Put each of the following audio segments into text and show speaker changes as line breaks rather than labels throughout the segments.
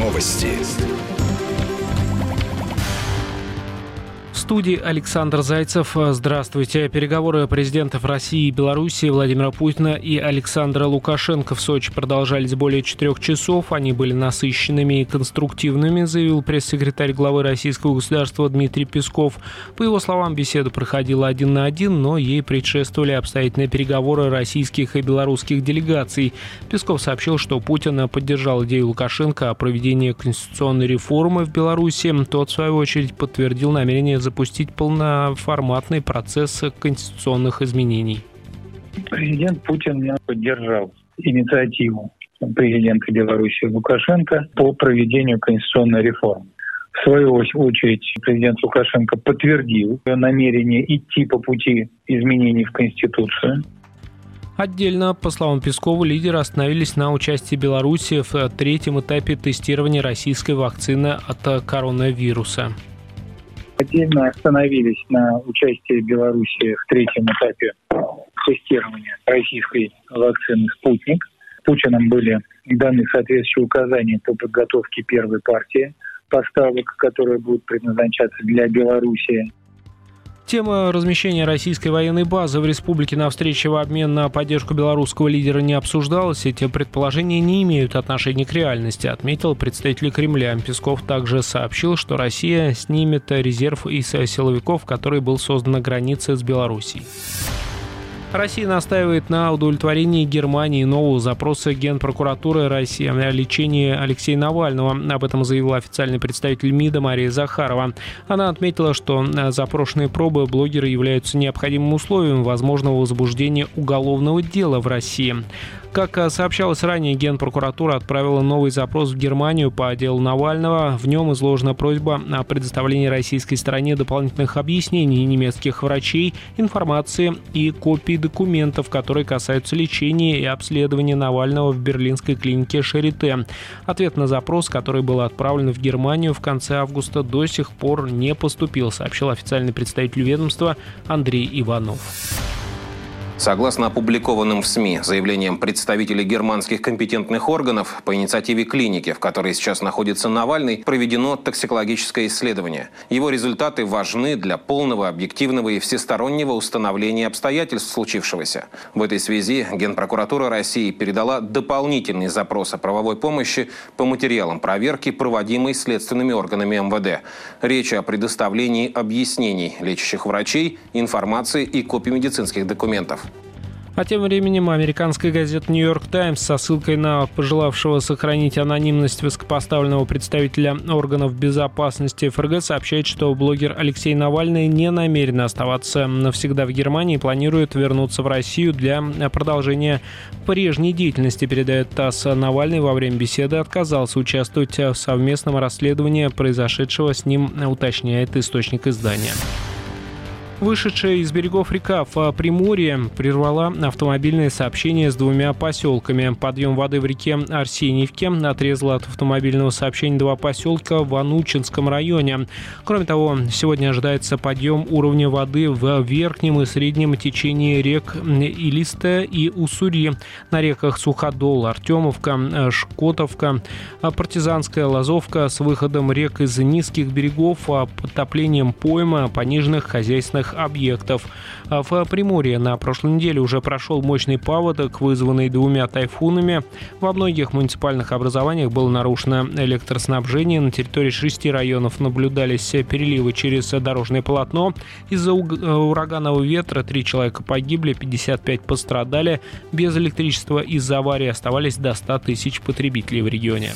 Новости.
В студии Александр Зайцев. Здравствуйте. Переговоры президентов России и Беларуси Владимира Путина и Александра Лукашенко в Сочи продолжались более 4 часов. Они были насыщенными и конструктивными, заявил пресс-секретарь главы российского государства Дмитрий Песков. По его словам, беседа проходила 1 на 1, но ей предшествовали обстоятельные переговоры российских и белорусских делегаций. Песков сообщил, что Путин поддержал идею Лукашенко о проведении конституционной реформы в Беларуси. Тот, в свою очередь, подтвердил намерение запустить полноформатный процесс конституционных изменений.
Президент Путин поддержал инициативу президента Беларуси Лукашенко по проведению конституционной реформы. В свою очередь президент Лукашенко подтвердил намерение идти по пути изменений в Конституцию.
Отдельно, по словам Пескова, лидеры остановились на участии Беларуси в 3-м этапе тестирования российской вакцины от коронавируса.
Отдельно остановились на участии Беларуси в 3-м этапе тестирования российской вакцины «Спутник». Путиным были даны соответствующие указания по подготовке первой партии поставок, которые будут предназначаться для Беларуси.
Тема размещения российской военной базы в республике на встрече в обмен на поддержку белорусского лидера не обсуждалась. Эти предположения не имеют отношения к реальности, отметил представитель Кремля. Песков также сообщил, что Россия снимет резерв из силовиков, который был создан на границе с Белоруссией. Россия настаивает на удовлетворении Германии нового запроса Генпрокуратуры России о лечении Алексея Навального. Об этом заявила официальный представитель МИДа Мария Захарова. Она отметила, что запрошенные пробы блогера являются необходимым условием возможного возбуждения уголовного дела в России. Как сообщалось ранее, Генпрокуратура отправила новый запрос в Германию по делу Навального. В нем изложена просьба о предоставлении российской стороне дополнительных объяснений немецких врачей, информации и копий документов, которые касаются лечения и обследования Навального в берлинской клинике Шарите. Ответ на запрос, который был отправлен в Германию в конце августа, до сих пор не поступил, сообщил официальный представитель ведомства Андрей Иванов.
Согласно опубликованным в СМИ заявлениям представителей германских компетентных органов, по инициативе клиники, в которой сейчас находится Навальный, проведено токсикологическое исследование. Его результаты важны для полного, объективного и всестороннего установления обстоятельств случившегося. В этой связи Генпрокуратура России передала дополнительный запрос о правовой помощи по материалам проверки, проводимой следственными органами МВД. Речь о предоставлении объяснений лечащих врачей, информации и копий медицинских документов.
А тем временем американская газета «Нью-Йорк Таймс» со ссылкой на пожелавшего сохранить анонимность высокопоставленного представителя органов безопасности ФРГ сообщает, что блогер Алексей Навальный не намерен оставаться навсегда в Германии и планирует вернуться в Россию для продолжения прежней деятельности. Передает ТАСС. Навальный во время беседы отказался участвовать в совместном расследовании произошедшего с ним, уточняет источник издания. Вышедшая из берегов река в Приморье прервала автомобильное сообщение с 2 поселками. Подъем воды в реке Арсеньевке отрезал от автомобильного сообщения 2 поселка в Анучинском районе. Кроме того, сегодня ожидается подъем уровня воды в верхнем и среднем течении рек Илистая и Уссури. На реках Суходол, Артемовка, Шкотовка, Партизанская, Лазовка с выходом рек из низких берегов, подтоплением пойма пониженных хозяйственных объектов. В Приморье на прошлой неделе уже прошел мощный паводок, вызванный 2 тайфунами. Во многих муниципальных образованиях было нарушено электроснабжение. На территории 6 районов наблюдались переливы через дорожное полотно. Из-за ураганного ветра 3 человека погибли, 55 пострадали. Без электричества из-за аварии оставались до 100 тысяч потребителей в регионе.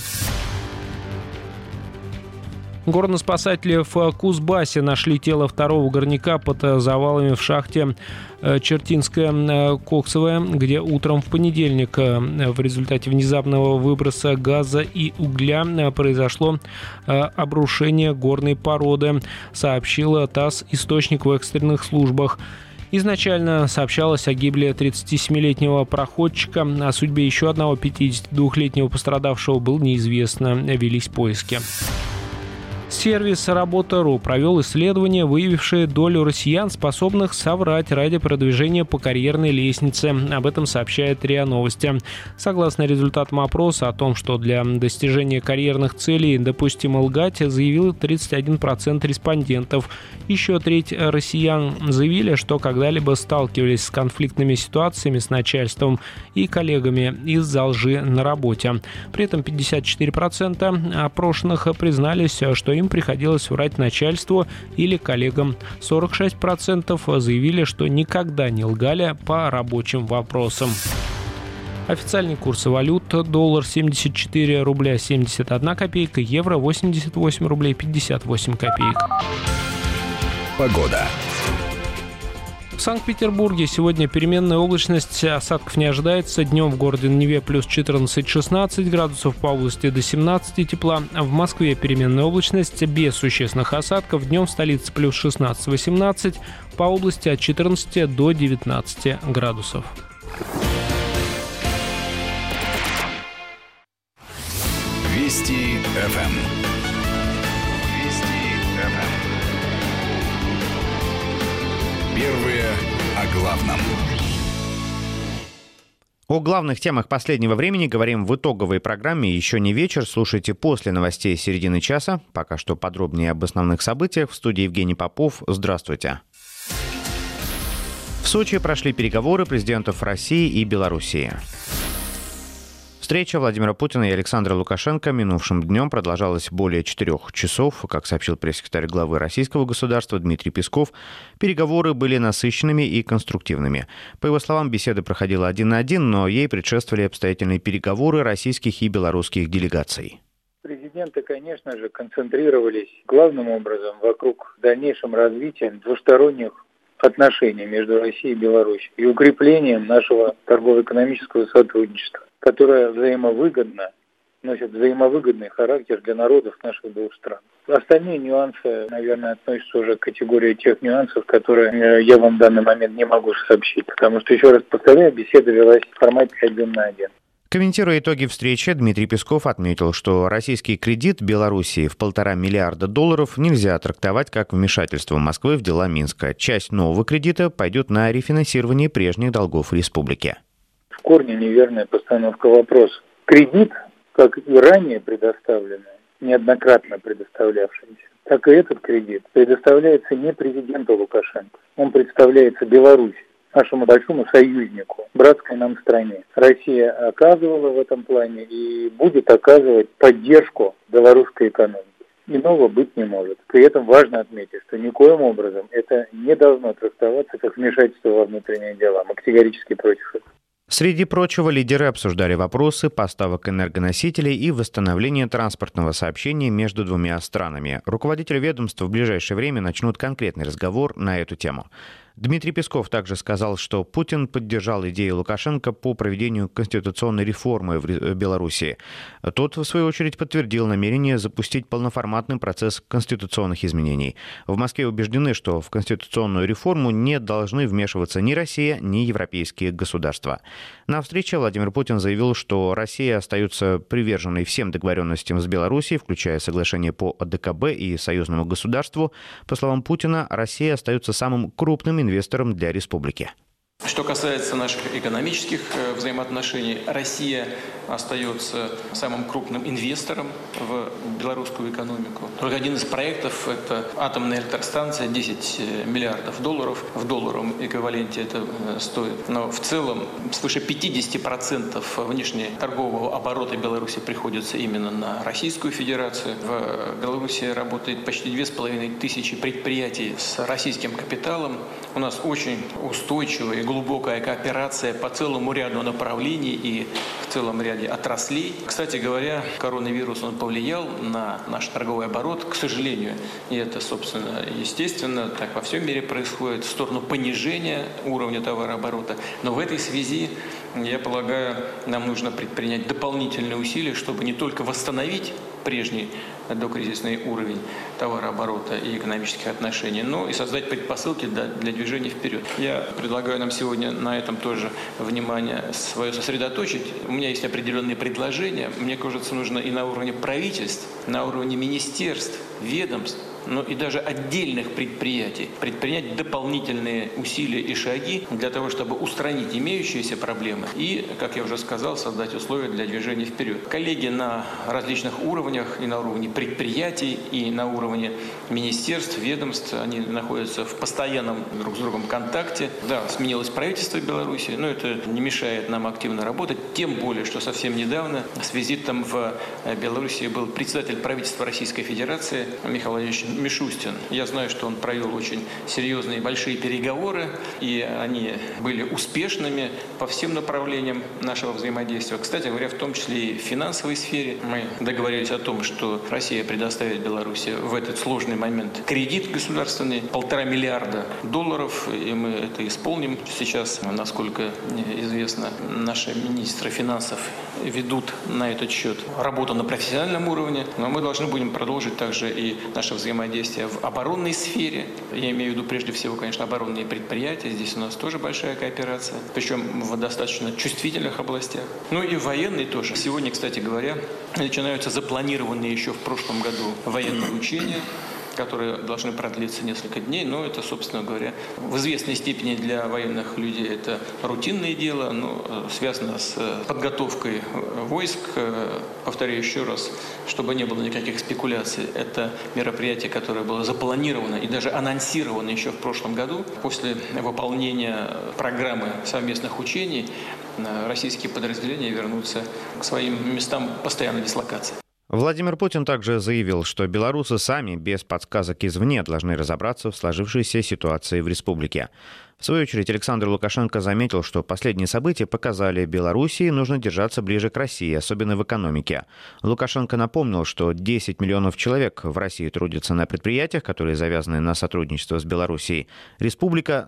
Горноспасатели в Кузбассе нашли тело 2-го горняка под завалами в шахте Чертинская коксовая, где утром в понедельник в результате внезапного выброса газа и угля произошло обрушение горной породы, сообщила ТАСС источник в экстренных службах. Изначально сообщалось о гибели 37-летнего проходчика, о судьбе еще одного 52-летнего пострадавшего было неизвестно, велись поиски. Сервис «Работа.ру» провел исследование, выявившее долю россиян, способных соврать ради продвижения по карьерной лестнице. Об этом сообщает РИА Новости. Согласно результатам опроса о том, что для достижения карьерных целей допустимо лгать, заявил 31% респондентов. Еще треть россиян заявили, что когда-либо сталкивались с конфликтными ситуациями с начальством и коллегами из-за лжи на работе. При этом 54% опрошенных признались, что им приходилось врать начальству или коллегам. 46% заявили, что никогда не лгали по рабочим вопросам. Официальные курсы валют: доллар 74 рубля 71 копейка, евро 88 рублей 58 копеек.
Погода.
В Санкт-Петербурге сегодня переменная облачность, осадков не ожидается. Днем в городе на Неве плюс 14-16 градусов, по области до 17 тепла. В Москве переменная облачность без существенных осадков. Днем в столице плюс 16-18, по области от 14 до 19 градусов.
Вести ФМ. Первые о главном.
О главных темах последнего времени говорим в итоговой программе «Еще не вечер». Слушайте после новостей середины часа. Пока что подробнее об основных событиях. В студии Евгений Попов. Здравствуйте. В Сочи прошли переговоры президентов России и Белоруссии. Встреча Владимира Путина и Александра Лукашенко минувшим днем продолжалась более 4 часов. Как сообщил пресс-секретарь главы российского государства Дмитрий Песков, переговоры были насыщенными и конструктивными. По его словам, беседа проходила 1 на 1, но ей предшествовали обстоятельные переговоры российских и белорусских делегаций.
Президенты, конечно же, концентрировались главным образом вокруг дальнейшем развития двусторонних отношений между Россией и Беларусью и укреплением нашего торгово-экономического сотрудничества, которое взаимовыгодно, носит взаимовыгодный характер для народов наших двух стран. Остальные нюансы, наверное, относятся уже к категории тех нюансов, которые я вам в данный момент не могу сообщить, потому что, еще раз повторяю, беседа велась в формате 1 на 1.
Комментируя итоги встречи, Дмитрий Песков отметил, что российский кредит Белоруссии в $1,5 миллиарда нельзя трактовать как вмешательство Москвы в дела Минска. Часть нового кредита пойдет на рефинансирование прежних долгов республики.
В корне неверная постановка вопроса. Кредит, как и ранее предоставленный, неоднократно предоставлявшийся, так и этот кредит предоставляется не президенту Лукашенко. Он представляется Беларуси, нашему большому союзнику, братской нам стране. Россия оказывала в этом плане и будет оказывать поддержку белорусской экономике. Иного быть не может. При этом важно отметить, что никоим образом это не должно трактоваться как вмешательство во внутренние дела. Мы категорически против этого.
Среди прочего, лидеры обсуждали вопросы поставок энергоносителей и восстановления транспортного сообщения между двумя странами. Руководители ведомств в ближайшее время начнут конкретный разговор на эту тему. Дмитрий Песков также сказал, что Путин поддержал идею Лукашенко по проведению конституционной реформы в Беларуси. Тот, в свою очередь, подтвердил намерение запустить полноформатный процесс конституционных изменений. В Москве убеждены, что в конституционную реформу не должны вмешиваться ни Россия, ни европейские государства. На встрече Владимир Путин заявил, что Россия остается приверженной всем договоренностям с Белоруссией, включая соглашение по ОДКБ и союзному государству. По словам Путина, Россия остается самым крупным инвестором для республики.
Что касается наших экономических взаимоотношений, Россия остается самым крупным инвестором в белорусскую экономику. Только один из проектов – это атомная электростанция, 10 миллиардов долларов. В долларовом эквиваленте это стоит. Но в целом свыше 50% внешнеторгового оборота Беларуси приходится именно на Российскую Федерацию. В Беларуси работает почти 2500 предприятий с российским капиталом. У нас очень устойчивая и глубокая кооперация по целому ряду направлений и в целом ряде отраслей. Кстати говоря, коронавирус он повлиял на наш торговый оборот, к сожалению, и это, собственно, естественно, так во всем мире происходит, в сторону понижения уровня товарооборота. Но в этой связи я полагаю, нам нужно предпринять дополнительные усилия, чтобы не только восстановить прежний докризисный уровень товарооборота и экономических отношений, но и создать предпосылки для движения вперед. Я предлагаю нам сегодня на этом тоже внимание свое сосредоточить. У меня есть определенные предложения. Мне кажется, нужно и на уровне правительств, на уровне министерств, ведомств, но и даже отдельных предприятий предпринять дополнительные усилия и шаги для того, чтобы устранить имеющиеся проблемы и, как я уже сказал, создать условия для движения вперед. Коллеги на различных уровнях, и на уровне предприятий, и на уровне министерств, ведомств, они находятся в постоянном друг с другом контакте. Да, сменилось правительство Беларуси, но это не мешает нам активно работать, тем более, что совсем недавно с визитом в Беларуси был председатель правительства Российской Федерации Михаил Владимирович Мишустин. Я знаю, что он провел очень серьезные большие переговоры, и они были успешными по всем направлениям нашего взаимодействия. Кстати говоря, в том числе и в финансовой сфере. Мы договорились о том, что Россия предоставит Беларуси в этот сложный момент кредит государственный, $1,5 миллиарда, и мы это исполним. Сейчас, насколько известно, наши министры финансов ведут на этот счет работу на профессиональном уровне, но мы должны будем продолжить также и наше взаимодействие в оборонной сфере. Я имею в виду прежде всего, конечно, оборонные предприятия. Здесь у нас тоже большая кооперация, причем в достаточно чувствительных областях. Ну и военные тоже. Сегодня, кстати говоря, начинаются запланированные еще в прошлом году военные учения, которые должны продлиться несколько дней, но это, собственно говоря, в известной степени для военных людей это рутинное дело, но связано с подготовкой войск. Повторяю еще раз, чтобы не было никаких спекуляций, это мероприятие, которое было запланировано и даже анонсировано еще в прошлом году. После выполнения программы совместных учений российские подразделения вернутся к своим местам постоянной дислокации.
Владимир Путин также заявил, что белорусы сами, без подсказок извне, должны разобраться в сложившейся ситуации в республике. В свою очередь, Александр Лукашенко заметил, что последние события показали, Белоруссии нужно держаться ближе к России, особенно в экономике. Лукашенко напомнил, что 10 миллионов человек в России трудятся на предприятиях, которые завязаны на сотрудничество с Белоруссией. Республика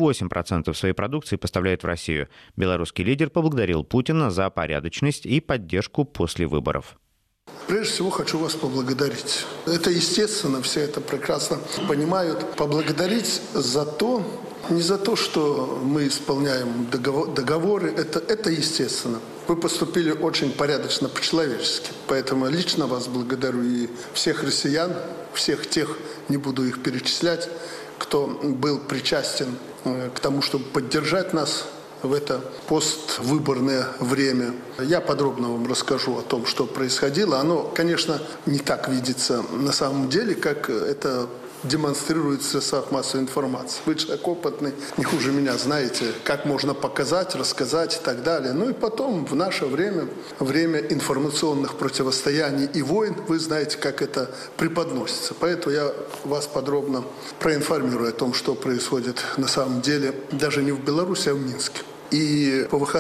48% своей продукции поставляет в Россию. Белорусский лидер поблагодарил Путина за порядочность и поддержку после выборов.
Прежде всего хочу вас поблагодарить. Это естественно, все это прекрасно понимают. Поблагодарить за то, не за то, что мы исполняем договоры, это естественно. Вы поступили очень порядочно, по-человечески. Поэтому лично вас благодарю и всех россиян, всех тех, не буду их перечислять, кто был причастен к тому, чтобы поддержать нас в это поствыборное время. Я подробно вам расскажу о том, что происходило. Оно, конечно, не так видится на самом деле, как это демонстрирует в средствах массовой информации. Вы человек опытный, не хуже меня, знаете, как можно показать, рассказать и так далее. Ну и потом, в наше время, время информационных противостояний и войн, вы знаете, как это преподносится. Поэтому я вас подробно проинформирую о том, что происходит на самом деле даже не в Беларуси, а в Минске. И по выходным